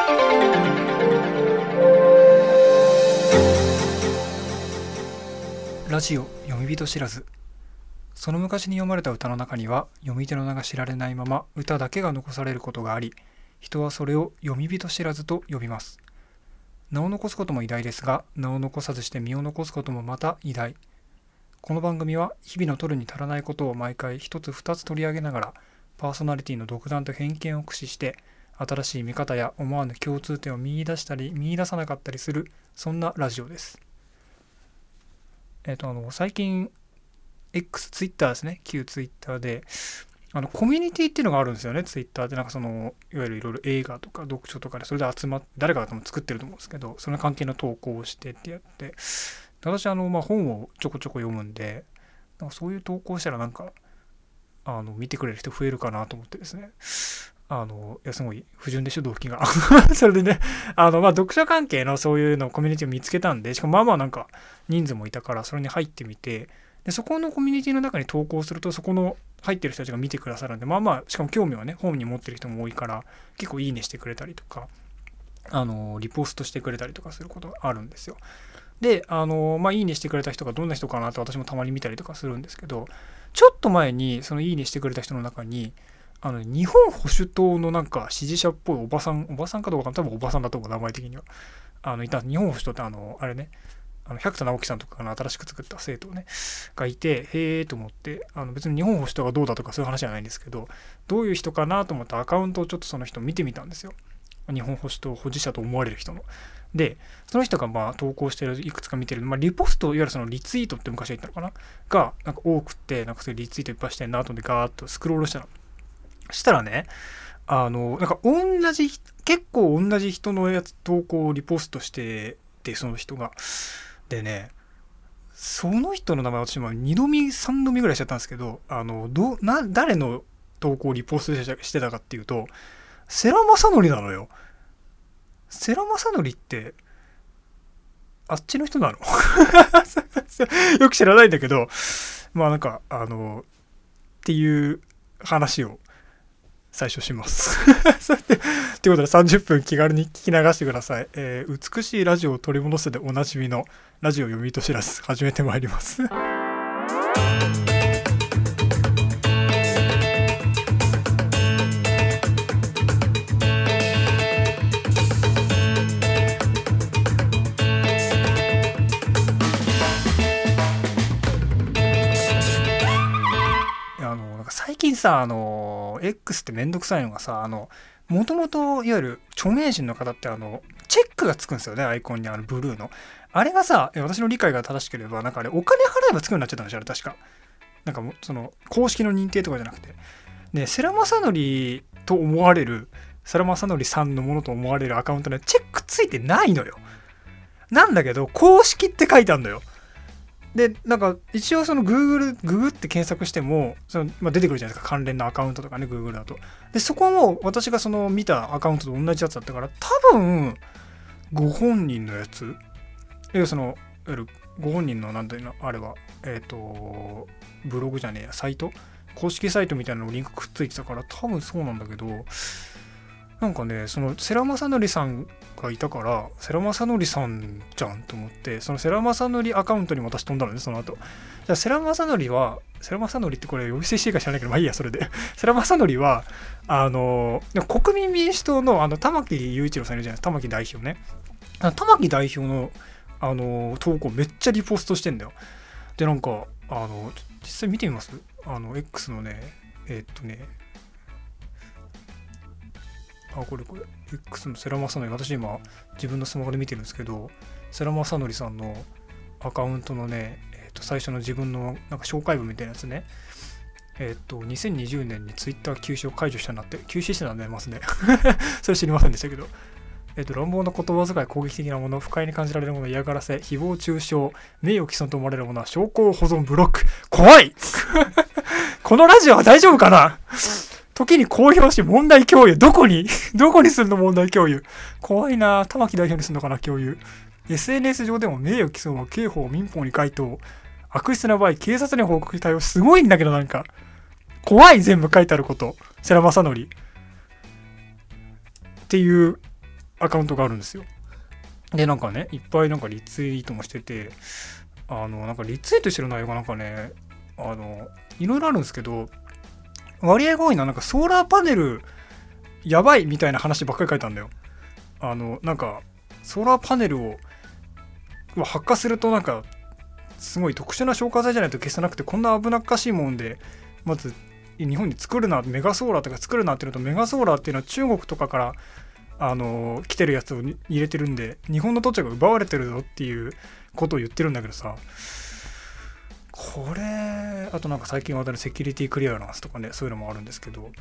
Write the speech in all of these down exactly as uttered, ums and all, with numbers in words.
ラジオ読み人知らず。その昔に読まれた歌の中には読み手の名が知られないまま歌だけが残されることがあり、人はそれを読み人知らずと呼びます。名を残すことも偉大ですが、名を残さずして身を残すこともまた偉大。この番組は日々の取るに足らないことを毎回一つ二つ取り上げながら、パーソナリティの独断と偏見を駆使して新しい見方や思わぬ共通点を見出したり見出さなかったりする、そんなラジオです。えっとあの最近 X、ツイッターですね、旧ツイッターであのコミュニティっていうのがあるんですよね。ツイッターってなんかそのいわゆるいろいろ映画とか読書とかでそれで集まって誰かが作ってると思うんですけど、その関係の投稿をしてってやって、私あの、まあ、本をちょこちょこ読むんで、なんかそういう投稿したらなんかあの見てくれる人増えるかなと思ってですね、あのいやすごい不純でしょ動機がそれでね、あのまあ読書関係のそういうのコミュニティを見つけたんで、しかもまあまあなんか人数もいたからそれに入ってみて、でそこのコミュニティの中に投稿するとそこの入ってる人たちが見てくださるんで、まあまあしかも興味はね本に持ってる人も多いから結構いいねしてくれたりとか、あのリポストしてくれたりとかすることがあるんですよ。であのまあいいねしてくれた人がどんな人かなと私もたまに見たりとかするんですけど、ちょっと前にそのいいねしてくれた人の中にあの日本保守党のなんか支持者っぽいおばさんおばさんかどうか多分おばさんだと思う、名前的にはあのいた。日本保守党ってあのあれね、あの百田直樹さんとかが新しく作った政党ねがいて、へーと思って、あの別に日本保守党がどうだとかそういう話じゃないんですけど、どういう人かなと思ってアカウントをちょっとその人見てみたんですよ。日本保守党保持者と思われる人の。でその人がまあ投稿してるいくつか見てる、まあ、リポストいわゆるそのリツイートって昔は言ったのかながなんか多くて、なんかそういうリツイートいっぱいしてんなと思ってガーッとスクロールしたの。したらね、あのなんか同じ結構同じ人のやつ投稿をリポストしてて、その人がでね、その人の名前私もにどめさんどめぐらいしちゃったんですけど、あのどな誰の投稿をリポストしてたかっていうと世良正則なのよ。世良正則ってあっちの人なのよく知らないんだけど、まあなんかあのっていう話を最初しますということでさんじゅっぷん気軽に聞き流してください。えー、美しいラジオを取り戻すでおなじみのラジオ読み人知らず始めてまいります最近さ、あの X ってめんどくさいのがさ、あのもともといわゆる著名人の方ってあのチェックがつくんですよね、アイコンにあのブルーのあれがさ、私の理解が正しければなんかあれお金払えばつくようになっちゃったんでしょ、あれ確か。なんかもその公式の認定とかじゃなくて、で世良正則と思われる世良正則さんのものと思われるアカウントねチェックついてないのよ。なんだけど公式って書いてあるのよ。でなんか一応その Google ググって検索してもその、まあ、出てくるじゃないですか、関連のアカウントとかね Google だと。でそこも私がその見たアカウントと同じやつだったから、多分ご本人のやつ、えそのいわゆるご本人のなんていうのあれはえっ、ー、とブログじゃねえやサイト公式サイトみたいなのリンクくっついてたから多分そうなんだけど、なんかねその世良正則さんがいたから世良正則さんじゃんと思って、その世良正則アカウントにも私飛んだのねその後。じゃあ世良正則は世良正則ってこれ呼び捨てしていいか知らないけどまあいいやそれで世良正則はあの国民民主党のあの玉木雄一郎さんいるじゃないですか、玉木代表ね。玉木代表のあの投稿めっちゃリポストしてんだよ。でなんかあの実際見てみます、あの X のねえー、っとねあこれこれ X の世良正則、私今自分のスマホで見てるんですけど、世良正則さんのアカウントのね、えー、と最初の自分のなんか紹介文みたいなやつね、えっ、ー、とにせんにじゅうねんにツイッター休止を解除したなって、休止してたんでますねそれ知りませんでしたけど、えっ、ー、と乱暴な言葉遣い、攻撃的なもの、不快に感じられるもの、嫌がらせ、誹謗中傷、名誉毀損と思われるものは証拠保存ブロック。怖いこのラジオは大丈夫かな時に公表し問題共有。どこにどこにするの問題共有。怖いな。玉木代表にするのかな共有。エスエヌエス 上でも名誉毀損は刑法民法に該当。悪質な場合警察に報告し対応。すごいんだけどなんか怖い、全部書いてあること。世良正則っていうアカウントがあるんですよ。でなんかねいっぱいなんかリツイートもしてて、あのなんかリツイートしてる内容がなんかねあのいろいろあるんですけど、割合が多いのはなんかソーラーパネルやばいみたいな話ばっかり書いたんだよ。あのなんかソーラーパネルを発火するとなんかすごい特殊な消火剤じゃないと消せなくて、こんな危なっかしいもんでまず日本に作るな、メガソーラーとか作るなっていうのと、メガソーラーっていうのは中国とかからあの来てるやつを入れてるんで日本の土地が奪われてるぞっていうことを言ってるんだけどさ、これあとなんか最近話題のセキュリティクリアランスとかね、そういうのもあるんですけど、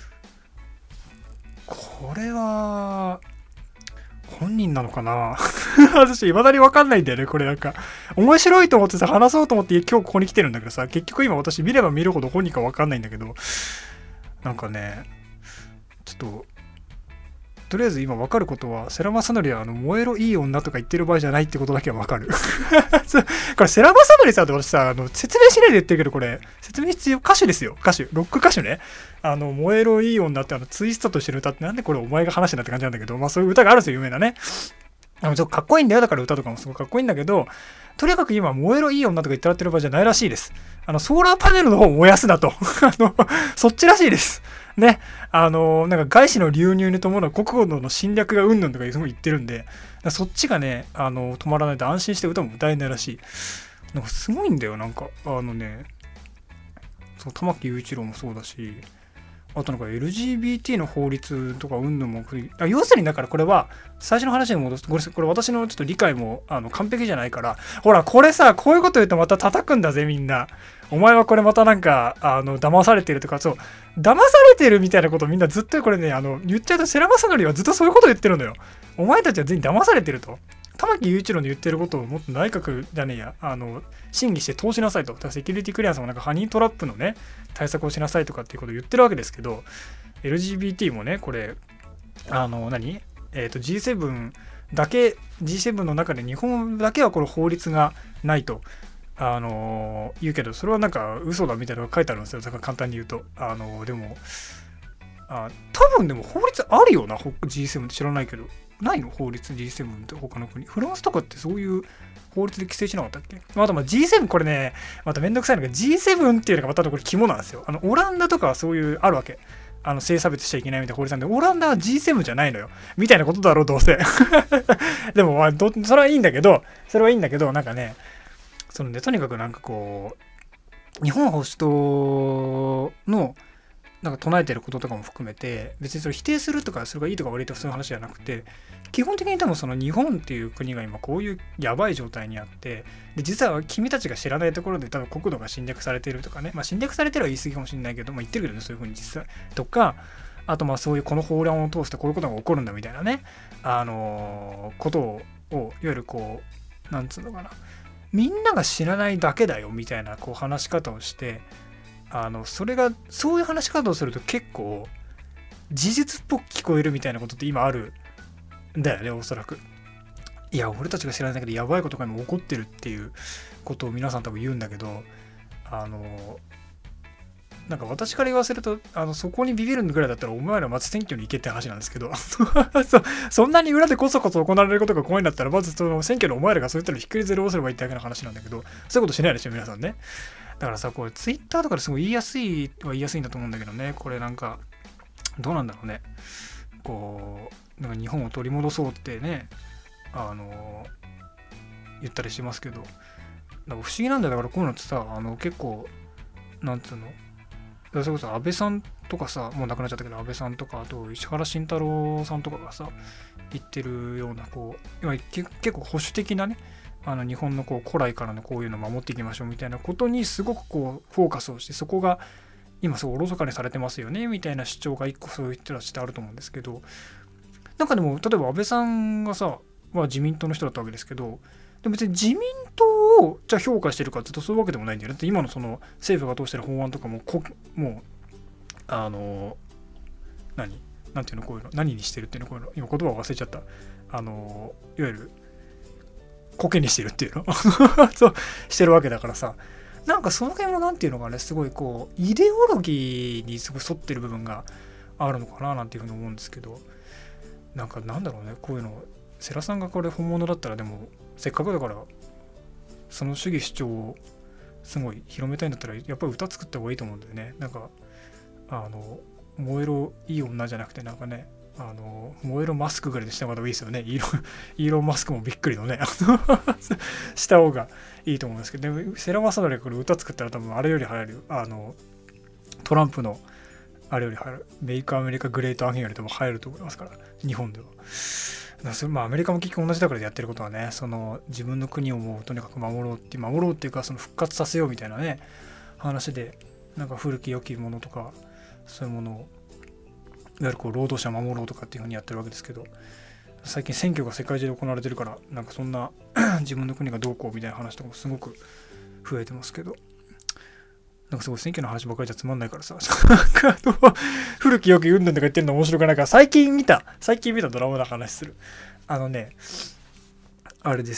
これは本人なのかな私未だに分かんないんだよね。これなんか面白いと思ってさ話そうと思って今日ここに来てるんだけどさ、結局今私見れば見るほど本人か分かんないんだけど、なんかねちょっととりあえず今分かることは、世良公則はあの燃えろいい女とか言ってる場合じゃないってことだけは分かるこれ世良公則さんって私さあの説明しないで言ってるけど、これ説明必要。歌手ですよ、歌手、ロック歌手ね。あの燃えろいい女ってあのツイストとしてる歌って、なんでこれお前が話してんだって感じなんだけど、まあそういう歌があるんですよ、有名なね。あのちょっとかっこいいんだよ、だから歌とかもすごいかっこいいんだけど、とにかく今燃えろいい女とか言ってらってる場合じゃないらしいです。あのソーラーパネルの方を燃やすなとあのそっちらしいですね。あのなんか外資の流入に伴う国土の侵略がうんぬんとかすごい言ってるんで、そっちがねあの止まらないと安心して歌も歌えないらしい。なんかすごいんだよ。なんかあのねそう玉木雄一郎もそうだし、あとなんか エルジービーティー の法律とかうんぬんも、あ要するにだからこれは最初の話に戻すと、これこれ私のちょっと理解もあの完璧じゃないから、ほらこれさこういうこと言うとまた叩くんだぜみんな。お前はこれまたなんかあの騙されてるとか、そう騙されてるみたいなことをみんなずっとこれねあの言っちゃうと、世良公則はずっとそういうこと言ってるのよ。お前たちは全員騙されてると。玉木雄一郎の言ってることをもっと内閣じゃねえやあの審議して通しなさいと。だからセキュリティクリアンスもなんかハニートラップのね対策をしなさいとかっていうことを言ってるわけですけど、 エルジービーティー もねこれあの何えっと ジーセブン だけ ジーセブン の中で日本だけはこれ法律がないとあの言うけど、それはなんか嘘だみたいなのが書いてあるんですよ。だから簡単に言うとあのでもあ多分でも法律あるよな ジーセブン って知らないけど。ないの法律 ジーセブン って他の国。フランスとかってそういう法律で規制しなかったっけ。あとまあ ジーセブン これねまためんどくさいのが ジーセブン っていうのがまたこれ肝なんですよ。あのオランダとかはそういうあるわけ。あの性差別しちゃいけないみたいな法律なんで、オランダは ジーセブン じゃないのよみたいなことだろうどうせでもまあどそれはいいんだけどそれはいいんだけどなんかねそのねとにかくなんかこう日本保守党のなんか唱えてることとかも含めて別にそれ否定するとかそれがいいとか悪いとかそういう話じゃなくて、基本的に多分その日本っていう国が今こういうやばい状態にあって、で実は君たちが知らないところで多分国土が侵略されてるとかね、まあ侵略されてるは言い過ぎかもしれないけど、まあ言ってるけどねそういうふうに実際とか、あとまあそういうこの法案を通してこういうことが起こるんだみたいなねあのー、ことをいわゆるこうなんつうのかな、みんなが知らないだけだよみたいなこう話し方をして、あのそれがそういう話し方をすると結構事実っぽく聞こえるみたいなことって今あるんだよねおそらく。いや俺たちが知らないだけでやばいことが今起こってるっていうことを皆さん多分言うんだけど、あのなんか私から言わせるとあのそこにビビるぐらいだったらお前らまず選挙に行けって話なんですけどそ, そんなに裏でこそこそ行われることが怖いんだったらまずその選挙のお前らがそういったのひっくりゼロをすればいいってだけの話なんだけど、そういうことしないでしょ皆さんね。だからさこれツイッターとかですごい言いやすいは言いやすいんだと思うんだけどね、これなんかどうなんだろうね、こうなんか日本を取り戻そうってねあの言ったりしますけど、なんか不思議なんだよ。だからこういうのってさあの結構なんつうのそれこそ安倍さんとかさもう亡くなっちゃったけど安倍さんとかあと石原慎太郎さんとかがさ言ってるようなこう今結構保守的なねあの日本のこう古来からのこういうのを守っていきましょうみたいなことにすごくこうフォーカスをして、そこが今すごいおろそかにされてますよねみたいな主張が一個そういう人たちってあると思うんですけど、なんかでも例えば安倍さんがさは自民党の人だったわけですけど、でも別に自民党をじゃあ評価してるかっていうとそういうわけでもないんだよね。だって今のその政府が通してる法案とかもこもうあの何なんていうのこういうの何にしてるっていうのこういうの今言葉を忘れちゃった、あのいわゆるコケにしてるっていうのそうしてるわけだからさ、なんかその辺もなんていうのがねすごいこうイデオロギーにすごい沿ってる部分があるのかななんていうふうに思うんですけど、 なんかなんだろうね、こういうの世良さんがこれ本物だったら、でもせっかくだからその主義主張をすごい広めたいんだったらやっぱり歌作った方がいいと思うんだよね。なんかあの燃えろいい女じゃなくてなんかね、あの燃えろマスクぐらいでした方がいいですよね。イーロン、イーロンマスクもびっくりのねした方がいいと思うんですけど、でも世良正則がこれ歌作ったら多分あれより流行るよ。あのトランプのあれより流行る、メイクアメリカグレートアゲンより多分流行ると思いますから、日本では。だからそれまあアメリカも結局同じだからやってることはね、その自分の国をもうとにかく守ろうって守ろうっていうか、その復活させようみたいなね話で、なんか古き良きものとかそういうものをいわゆるこう労働者守ろうとかっていう風にやってるわけですけど、最近選挙が世界中で行われてるから、なんかそんな自分の国がどうこうみたいな話とかもすごく増えてますけど、なんかすごい選挙の話ばかりじゃつまんないからさ、なんか古き良きうんぬんとか言ってるの面白くないから、最近見た最近見たドラマの話する。あのね、あれです、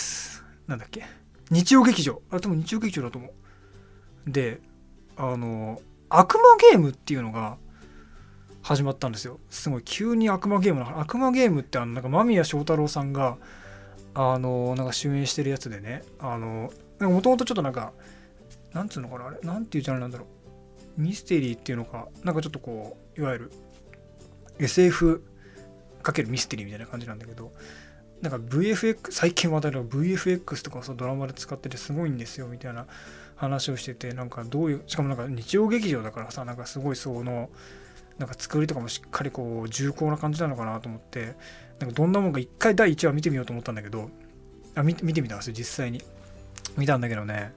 なんだっけ、日曜劇場、あれ多分日曜劇場だと思う。で、あの悪魔ゲームっていうのが始まったんですよ。すごい急に悪魔ゲームの悪魔ゲームって、あのなんか間宮祥太朗さんがあのなんか主演してるやつでね、あのもともとちょっとなんかなんつうのかな、あれなんていうジャンルなんだろう、ミステリーっていうのか、なんかちょっとこういわゆる エスエフ かけるミステリーみたいな感じなんだけど、なんか ブイエフエックス 最近話題の ブイエフエックス とかさドラマで使っててすごいんですよみたいな話をしてて、なんかどういう、しかもなんか日曜劇場だからさ、なんかすごいそのなんか作りとかもしっかりこう重厚な感じなのかなと思って、なんかどんなもんか一回だいいちわ見てみようと思ったんだけど、あ見て見てみたんですよ、実際に見たんだけどね、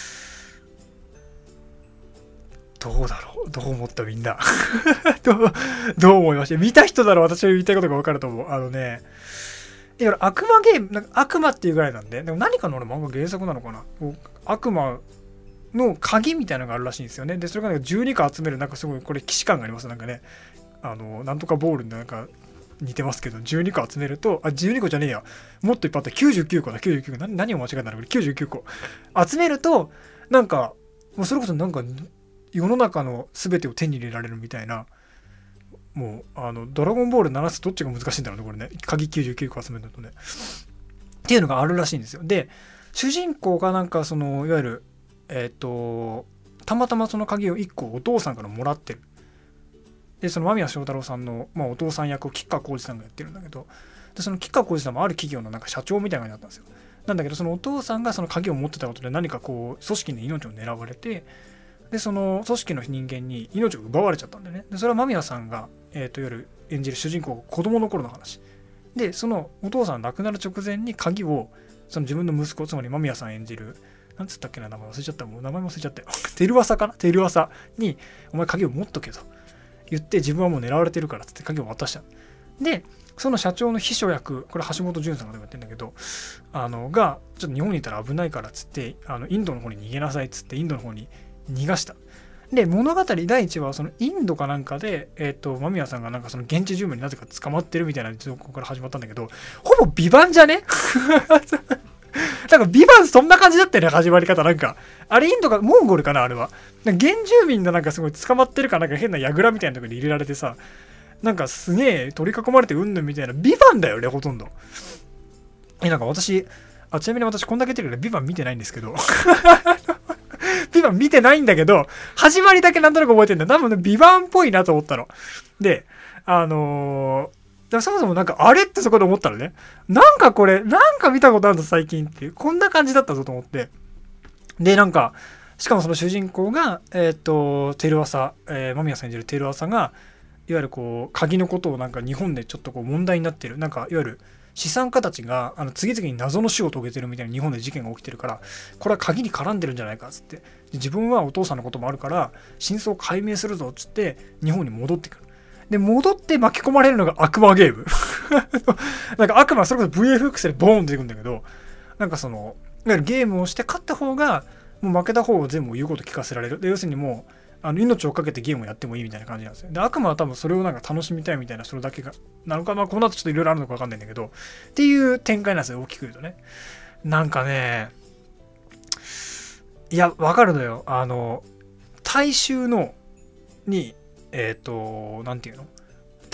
どうだろう、どう思ったみんなどうどう思いました？見た人だろう、私の言いたいことが分かると思う。あのね、だから悪魔ゲーム、なんか悪魔っていうぐらいなんで、でも何かの俺漫画原作なのかな、悪魔の鍵みたいなのがあるらしいんですよね。でそれがなんかじゅうにこ集める、なんかすごいこれ既視感があります。なんかね、あのなんとかボールになんか似てますけど、じゅうにこ集めると、あじゅうにこじゃねえや、もっといっぱいあった、きゅうじゅうきゅうこだ、きゅうじゅうきゅうこ、何何を間違えたのこれ、きゅうじゅうきゅうこ集めると、なんかもうそれこそなんか世の中の全てを手に入れられるみたいな、もうあのドラゴンボールななつどっちが難しいんだろうねこれね、鍵きゅうじゅうきゅうこ集めるのとねっていうのがあるらしいんですよ。で主人公がなんかそのいわゆるえっ、ー、とたまたまその鍵をいっこお父さんからもらってる。でその間宮祥太朗さんの、まあ、お父さん役を吉川晃司さんがやってるんだけど、でその吉川晃司さんもある企業のなんか社長みたいな感じだったんですよ。なんだけどそのお父さんがその鍵を持ってたことで何かこう組織に命を狙われて、でその組織の人間に命を奪われちゃったんだよね。でそれは間宮さんが、えー、といわゆる演じる主人公子供の頃の話で、そのお父さん亡くなる直前に鍵をその自分の息子、つまり間宮さん演じるなんつったっけな、名前忘れちゃった、もう名前忘れちゃったよテルワサかな、テルワサにお前鍵を持っとけと言って、自分はもう狙われてるからっつって鍵を渡した。でその社長の秘書役、これ橋本淳さんがでもやってるんだけど、あのがちょっと日本にいたら危ないからっつって、あのインドの方に逃げなさいっつってインドの方に逃がした。で物語だいいちわはそのインドかなんかで、えっ、ー、と間宮さんがなんかその現地住民になぜか捕まってるみたいな情報から始まったんだけど、ほぼビバンじゃねなんかビバンそんな感じだったよね、始まり方。なんかあれインドかモンゴルかな、あれは原住民のなんかすごい捕まってるかなんか変な櫓みたいなところに入れられてさ、なんかすげえ取り囲まれてうんぬんみたいな、ビバンだよねほとんど。えなんか私あちなみに私こんだけ言ってるけどビバン見てないんですけどビバン見てないんだけど、始まりだけなんとなく覚えてるんだ。多分ね、ビバンっぽいなと思ったの。で、あのー、だそもそもなんかあれってそこで思ったのね。なんかこれ、なんか見たことあるぞ最近っていう、こんな感じだったぞと思って。で、なんか、しかもその主人公が、えっ、ー、と、テルアサ、えー、間宮さん演じるテルアサが、いわゆるこう、鍵のことをなんか日本でちょっとこう問題になってる。なんか、いわゆる、資産家たちがあの次々に謎の死を遂げてるみたいな日本で事件が起きてるから、これは鍵に絡んでるんじゃないかっつって、で自分はお父さんのこともあるから真相を解明するぞっつって日本に戻ってくる。で戻って巻き込まれるのが悪魔ゲームなんか悪魔それこそ ブイエフエックス でボーンっていくんだけど、なんかそのいわゆるゲームをして勝った方がもう負けた方を全部言うこと聞かせられる。で要するにもうあの命をかけてゲームをやってもいいみたいな感じなんですよ。で悪魔は多分それをなんか楽しみたいみたいな、それだけがなのか、まあこの後ちょっといろいろあるのか分かんないんだけどっていう展開なんですよ、大きく言うとね。なんかね、いや分かるのよ。あの大衆のにえっ、ー、となんていうの、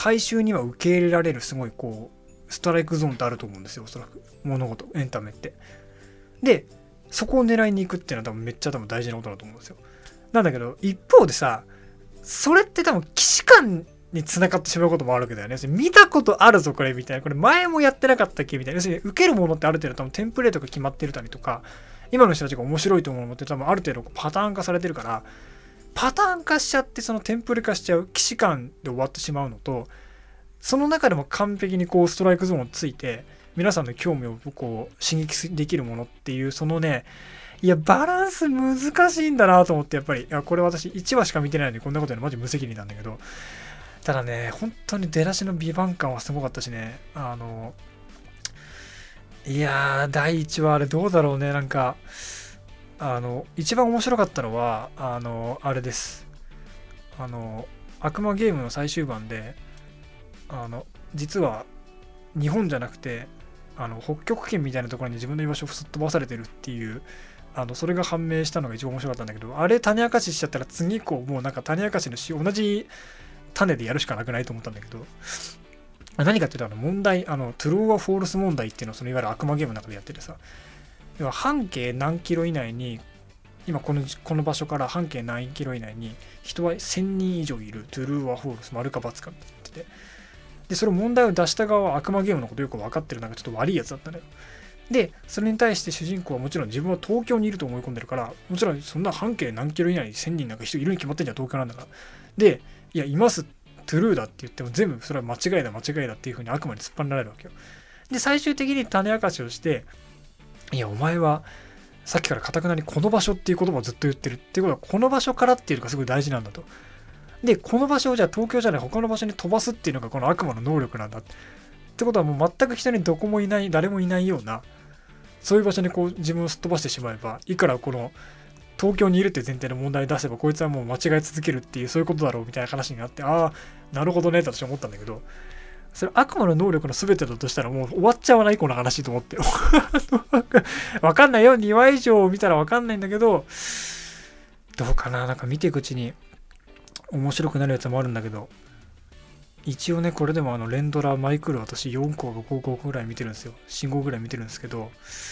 大衆には受け入れられるすごいこうストライクゾーンってあると思うんですよ、おそらく物事エンタメって。でそこを狙いに行くっていうのは多分めっちゃ多分大事なことだと思うんですよ。なんだけど一方でさ、それって多分既視感に繋がってしまうこともあるわけだよね。見たことあるぞこれみたいな、これ前もやってなかったっけみたいな。要するに受けるものってある程度多分テンプレートが決まってるたりとか、今の人たちが面白いと思うものって多分ある程度パターン化されてるから、パターン化しちゃってそのテンプレ化しちゃう既視感で終わってしまうのと、その中でも完璧にこうストライクゾーンをついて皆さんの興味をこう刺激できるものっていう、そのね、いやバランス難しいんだなと思って、やっぱりいやこれ私いちわしか見てないのにこんなことやるのマジ無責任なんだけど、ただね本当に出だしの美版感はすごかったしね、あのいやーだいいちわあれどうだろうね。なんかあの一番面白かったのはあのあれです、あの悪魔ゲームの最終盤で、あの実は日本じゃなくてあの北極圏みたいなところに自分の居場所をすっ飛ばされてるっていう、あのそれが判明したのが一番面白かったんだけど、あれ種明かししちゃったら次以降もうなんか種明かしのし同じ種でやるしかなくないと思ったんだけど、何かっていうとあの問題、あのトゥルーはフォールス問題っていうのをそのいわゆる悪魔ゲームの中でやっててさ、要は半径何キロ以内に、今このこの場所から半径何キロ以内に人はせんにん以上いる、トゥルーはフォールス丸か×かって言ってて、でそれを問題を出した側は悪魔ゲームのことよく分かってる、なんかちょっと悪いやつだったのよ。でそれに対して主人公はもちろん自分は東京にいると思い込んでるから、もちろんそんな半径何キロ以内にせんにんなんか人いるに決まってんじゃん、東京なんだから。でいやいます、トゥルーだって言っても全部それは間違いだ間違いだっていう風に悪魔に突っ張られるわけよ。で最終的に種明かしをして、いやお前はさっきからかたくなにこの場所っていう言葉をずっと言ってるっていうことは、この場所からっていうのがすごい大事なんだと。でこの場所をじゃあ東京じゃない他の場所に飛ばすっていうのがこの悪魔の能力なんだってことは、もう全く人にどこもいない、誰もいないようなそういう場所にこう自分をすっ飛ばしてしまえば、いくらこの東京にいるっていう前提の問題を出せばこいつはもう間違い続けるっていう、そういうことだろうみたいな話になって、ああなるほどねって私は思ったんだけど、それ悪魔の能力の全てだとしたらもう終わっちゃわないこの話と思ってわかんないよ、にわ以上見たらわかんないんだけど、どうかな、なんか見ていくうちに面白くなるやつもあるんだけど、一応ねこれでもあの連ドラマイクール私よんこかごこぐらい見てるんですよ、よんこぐらい見てるんですけど、ど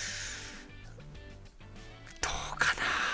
うか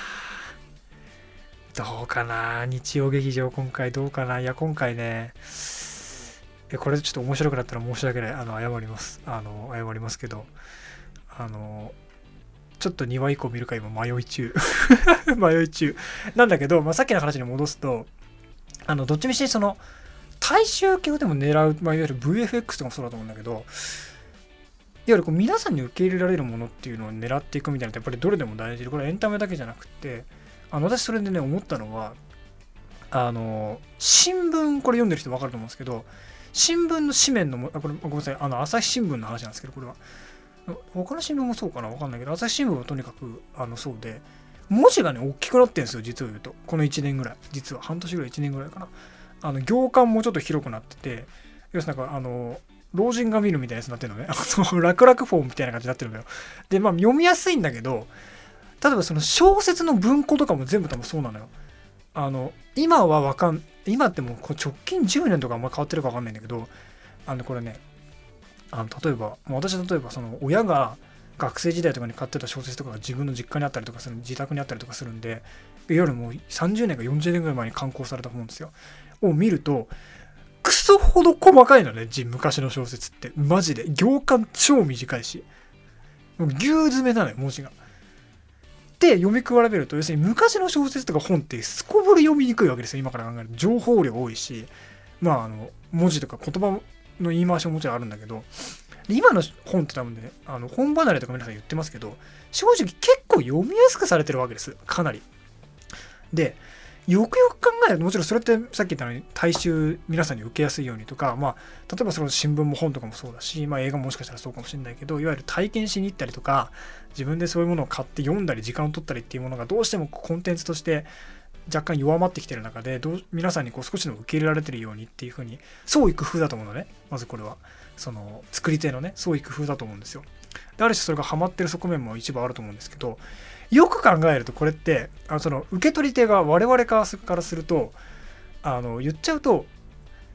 などうかな日曜劇場今回どうかな。いや今回ね、えこれちょっと面白くなったら申し訳ない、あの謝りますあの謝りますけど、あのちょっとにわ以降見るか今迷い中迷い中なんだけど、まあ、さっきの話に戻すと、あのどっちみちその大衆系をでも狙う、まあ、いわゆる ブイエフエックス とかもそうだと思うんだけど、いわゆるこう皆さんに受け入れられるものっていうのを狙っていくみたいなのってやっぱりどれでも大事で、これはエンタメだけじゃなくて、あの私それでね思ったのは、あの新聞これ読んでる人分かると思うんですけど、新聞の紙面のあこれごめんなさい、あの朝日新聞の話なんですけど、これは他の新聞もそうかな分かんないけど、朝日新聞はとにかくあのそうで、文字がね大きくなってるんですよ、実を言うと。このいちねんぐらい、実は半年ぐらいいちねんぐらいかな、あの行間もちょっと広くなってて、要するになんかあの老人が見るみたいなやつになってるのね楽々フォーみたいな感じになってるのよ。でまあ読みやすいんだけど、例えばその小説の文庫とかも全部多分そうなのよ。あの今はわかん今ってもう直近じゅうねんとかあんま変わってるかわかんないんだけど、あのこれね、あの例えばもう私例えばその親が学生時代とかに買ってた小説とかが自分の実家にあったりとかする、自宅にあったりとかするんで、いわゆるもうさんじゅうねんかよんじゅうねんぐらい前に刊行された本ですよを見ると、クソほど細かいのね、昔の小説ってマジで行間超短いし、もう牛詰めなのよ文字が。で読み比べると、要するに昔の小説とか本ってすこぶる読みにくいわけですよ、今から考えると。情報量多いし、まああの文字とか言葉の言い回しももちろんあるんだけど、今の本って多分ね、あの本離れとか皆さん言ってますけど、正直結構読みやすくされてるわけです、かなり。でよくよく考えると、もちろんそれってさっき言ったように大衆皆さんに受けやすいようにとか、まあ例えばその新聞も本とかもそうだし、まあ映画ももしかしたらそうかもしれないけど、いわゆる体験しに行ったりとか、自分でそういうものを買って読んだり時間を取ったりっていうものがどうしてもコンテンツとして若干弱まってきてる中で、どう皆さんにこう少しでも受け入れられてるようにっていう風に、創意工夫だと思うのね。まずこれはその作り手のね創意工夫だと思うんですよ。である種それがハマってる側面も一部あると思うんですけど、よく考えるとこれってあのその受け取り手が我々からすると、あの言っちゃうと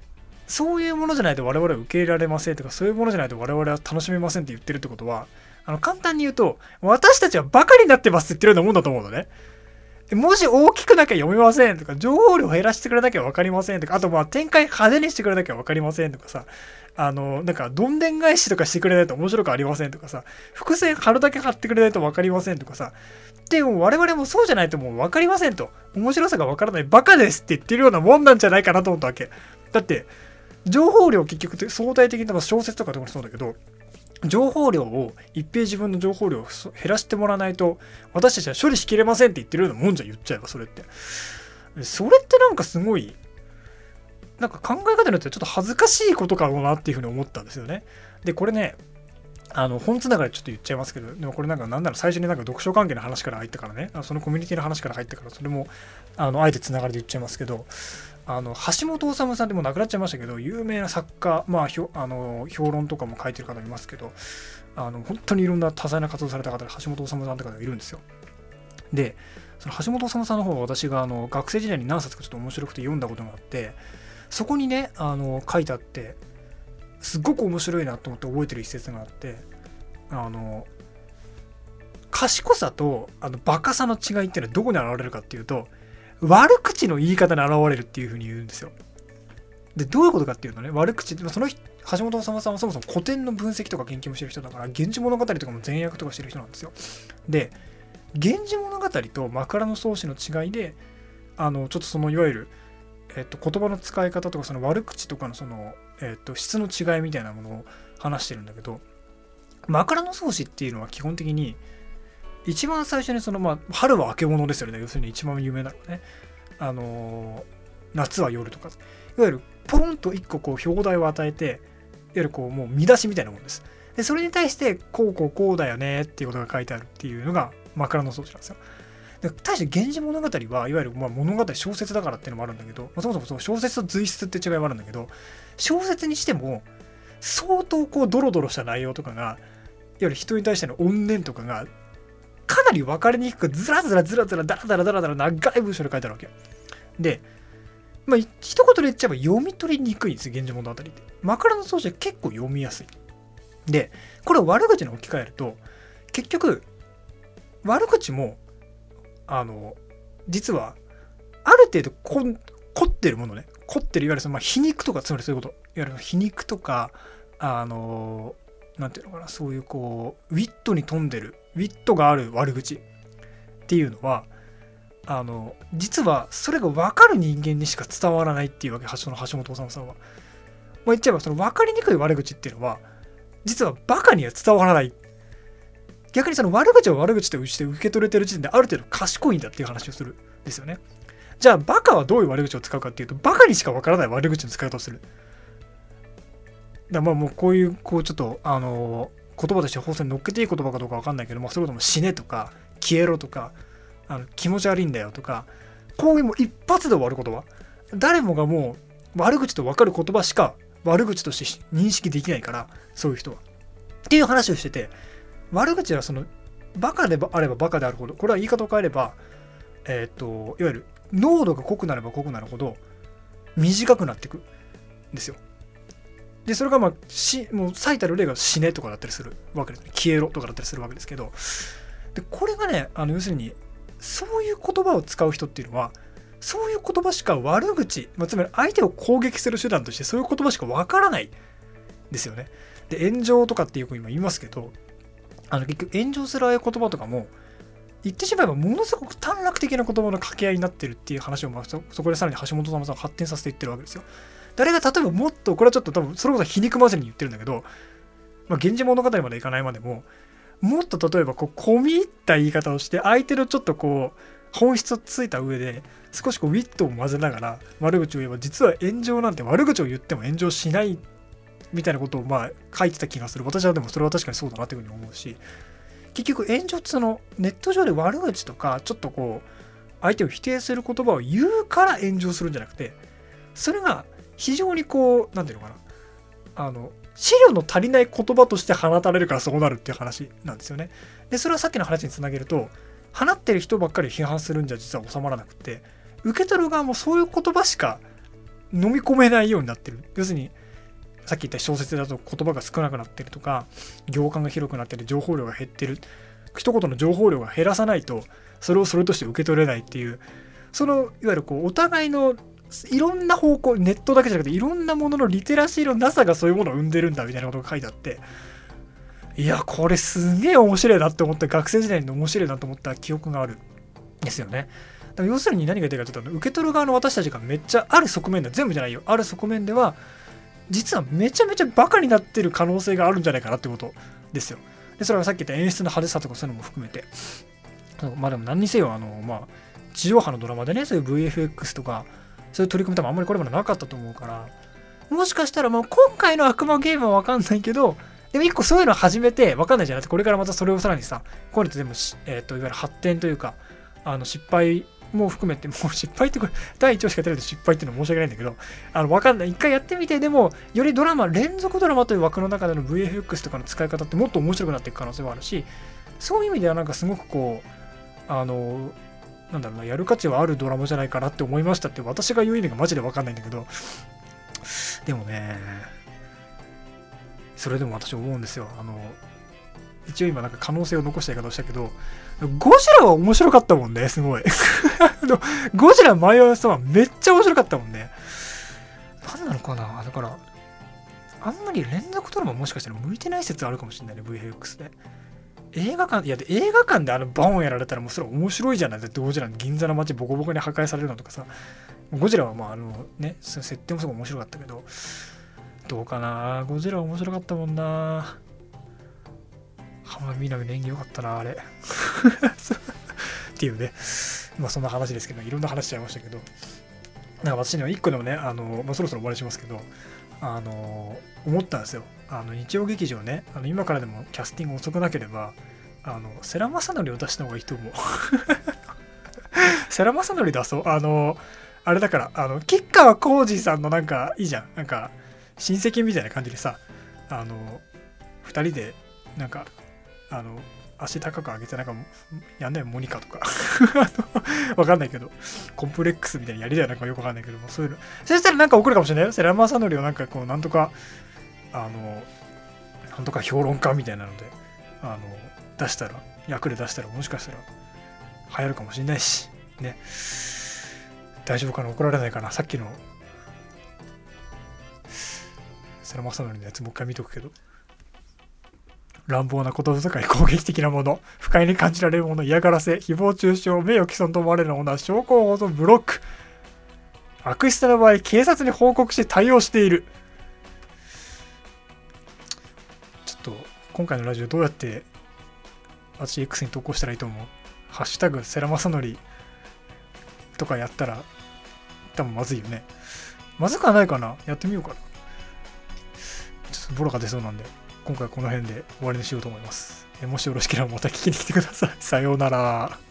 そういうものじゃないと我々は受け入れられませんとか、そういうものじゃないと我々は楽しめませんって言ってるってことは、あの簡単に言うと、私たちはバカになってますって言ってるようなもんだと思うのね。もし大きくなきゃ読めませんとか、情報量減らしてくれなきゃ分かりませんとか、あとまあ展開派手にしてくれなきゃ分かりませんとかさ、あのなんかどんでん返しとかしてくれないと面白くありませんとかさ、伏線貼るだけ貼ってくれないと分かりませんとかさ、でも我々もそうじゃないともう分かりませんと、面白さが分からないバカですって言ってるようなもんなんじゃないかなと思ったわけ。だって情報量結局相対的な小説とかでもそうだけど、情報量を一ページ分の情報量を減らしてもらわないと私たちは処理しきれませんって言ってるようなもんじゃん、言っちゃえばそれって。それってなんかすごいなんか考え方によってはちょっと恥ずかしいことかもなっていうふうに思ったんですよね。でこれね、あの本つながりちょっと言っちゃいますけど、でもこれなんかなんなら最初になんか読書関係の話から入ったからね、そのコミュニティの話から入ったから、それもあのあえてつながりで言っちゃいますけど、あの橋本治さんでも亡くなっちゃいましたけど、有名な作家、まあ、ひょあの評論とかも書いてる方いますけど、あの本当にいろんな多彩な活動された方で橋本治さんって方がいるんですよ。でその橋本治さんの方は私があの学生時代に何冊かちょっと面白くて読んだことがあって、そこにねあの書いてあってすっごく面白いなと思って覚えてる一節があって、あの賢さとあのバカさの違いっていうのはどこに現れるかっていうと、悪口の言い方に現れるっていう風に言うんですよ。でどういうことかっていうとね、悪口ってその橋本治さんはそもそも古典の分析とか研究もしてる人だから、源氏物語とかも前訳とかしてる人なんですよ。で源氏物語と枕草子の違いで、あのちょっとそのいわゆる、えっと、言葉の使い方とかその悪口とかのその、えっと、質の違いみたいなものを話してるんだけど、枕草子っていうのは基本的に一番最初にその、まあ、春は明け物ですよね。要するに一番有名なのはね、あのー、夏は夜とか、いわゆるポロンと一個こう表題を与えて、いわゆるこうもう見出しみたいなもんです。でそれに対してこうこうこうだよねっていうことが書いてあるっていうのが枕草子なんですよ。で対して源氏物語はいわゆるまあ物語小説だからっていうのもあるんだけど、まあ、そもそもその小説と随筆って違いもあるんだけど、小説にしても相当こうドロドロした内容とかが、いわゆる人に対しての怨念とかがかなり分かりにくくずらずらずらずらだらだらだらだら長い文章で書いてあるわけで、まあ一言で言っちゃえば読み取りにくいんですよ、源氏物語って。枕草子は結構読みやすい。でこれを悪口に置き換えると、結局悪口もあの実はある程度こ凝ってるものね、凝ってるいわゆるその、まあ、皮肉とか、つまりそういうこと、いわゆる皮肉とか、あのなんていうのかな、そういうこうウィットに富んでるウィットがある悪口っていうのは、あの実はそれが分かる人間にしか伝わらないっていうわけ、その橋本治さんは。まあ、言っちゃえばその分かりにくい悪口っていうのは実はバカには伝わらない。逆にその悪口を悪口として受け取れてる時点である程度賢いんだっていう話をするんですよね。じゃあバカはどういう悪口を使うかっていうと、バカにしか分からない悪口の使い方をする。だまあもうこういうこうちょっとあの言葉として放送に乗っけていい言葉かどうか分かんないけど、まあ、そういうことも死ねとか消えろとか、あの気持ち悪いんだよとか、こういうもう一発で終わる言葉、誰もがもう悪口と分かる言葉しか悪口として認識できないから、そういう人はっていう話をしてて、悪口はそのバカであればバカであるほど、これは言い方を変えれば、えっといわゆる濃度が濃くなれば濃くなるほど短くなっていくんですよ。でそれがまあしもう最たる例が死ねとかだったりするわけですね、消えろとかだったりするわけですけど、でこれがね、あの要するにそういう言葉を使う人っていうのは、そういう言葉しか悪口、まあ、つまり相手を攻撃する手段としてそういう言葉しかわからないんですよね。で炎上とかってよく今言いますけど、あの結局炎上するああいう言葉とかも言ってしまえばものすごく短絡的な言葉の掛け合いになってるっていう話を、まあ、そ, そこでさらに橋本さんが発展させていってるわけですよ。誰が例えばもっと、これはちょっと多分それこそ皮肉交じりに言ってるんだけど、まあ、源氏物語までいかないまでももっと例えばこう込み入った言い方をして相手のちょっとこう本質をついた上で少しこうウィットを混ぜながら悪口を言えば、実は炎上なんて悪口を言っても炎上しないみたいなことをまあ書いてた気がする。私はでもそれは確かにそうだなというふうに思うし、結局炎上ってそのネット上で悪口とかちょっとこう相手を否定する言葉を言うから炎上するんじゃなくて、それが非常にこうなんていうのかな、あの資料の足りない言葉として放たれるからそうなるっていう話なんですよね。でそれはさっきの話につなげると、放ってる人ばっかり批判するんじゃ実は収まらなくて、受け取る側もそういう言葉しか飲み込めないようになってる。要するにさっき言った小説だと言葉が少なくなってるとか、行間が広くなってる、情報量が減ってる、一言の情報量が減らさないとそれをそれとして受け取れないっていう、そのいわゆるこうお互いのいろんな方向、ネットだけじゃなくていろんなもののリテラシーのなさがそういうものを生んでるんだみたいなことが書いてあって、いやこれすげえ面白いなって思った、学生時代に面白いなと思った記憶があるんですよね。だから要するに何が言いたいかというと、受け取る側の私たちがめっちゃある側面で、全部じゃないよ、ある側面では実はめちゃめちゃバカになってる可能性があるんじゃないかなってことですよ。でそれはさっき言った演出の派手さとかそういうのも含めて、まあでも何にせよあのまあ地上波のドラマでね、そういう ブイエフエックス とかそういう取り組み多分あんまりこれまでなかったと思うから、もしかしたらもう今回の悪魔ゲームは分かんないけど、でも一個そういうのを始めて分かんないじゃなくて、これからまたそれをさらにさ、こういうのってでも、えー、といわゆる発展というか、あの失敗も含めて、もう失敗ってこれだいいちわしかやってないと失敗っていうのは申し訳ないんだけど、あの分かんない、一回やってみて、でもよりドラマ、連続ドラマという枠の中での ブイエフエックス とかの使い方ってもっと面白くなっていく可能性はあるし、そういう意味ではなんかすごくこうあのなんだろうな、やる価値はあるドラマじゃないかなって思いましたって、私が言う意味がマジで分かんないんだけど、でもね、それでも私思うんですよ。あの一応今なんか可能性を残した言い方をしたけど、ゴジラは面白かったもんね、すごい。ゴジラ迷う人はめっちゃ面白かったもんね。なんなのかな、だからあんまり連続ドラマもしかしたら向いてない説あるかもしれないね、ブイエフエックス で。映画館、いやで映画館であのバーンやられたらもうそれ面白いじゃない。だってゴジラの銀座の街ボコボコに破壊されるのとかさ、ゴジラはまああのね、設定もすごい面白かったけど、どうかな、ゴジラ面白かったもんな。浜辺美波の演技良かったな、あれ。っていうね、まあそんな話ですけど、いろんな話しちゃいましたけど、なんか私には一個でもね、あの、まあ、そろそろ終わりしますけど、あの、思ったんですよ。あの日曜劇場ね、あの今からでもキャスティング遅くなければ、あの世良公則を出した方がいいと思う。世良公則出そう。あの、あれだから、あの、吉川晃司さんのなんかいいじゃん。なんか、親戚みたいな感じでさ、あの、二人で、なんか、あの、足高く上げてなんかやんないモニカとかわかんないけどコンプレックスみたいにやりたいなんかよくわかんないけども、そういうのそしたらなんか送るかもしれないよ。世良公則をなんかこうなんとかあのなんとか評論家みたいなのであの出したら役で出したらもしかしたら流行るかもしれないしね。大丈夫かな、怒られないかな。さっきの世良公則のやつもう一回見とくけど、乱暴な言葉遣い、攻撃的なもの、不快に感じられるもの、嫌がらせ、誹謗中傷、名誉毀損と思われるものは証拠保存ブロック。悪質な場合、警察に報告し対応している。ちょっと今回のラジオどうやって私 X に投稿したらいいと思う？ハッシュタグ世良公則とかやったら多分まずいよね。まずくはないかな。やってみようかな。ちょっとボロが出そうなんで。今回はこの辺で終わりにしようと思います。もしよろしければまた聞きに来てください。さようなら。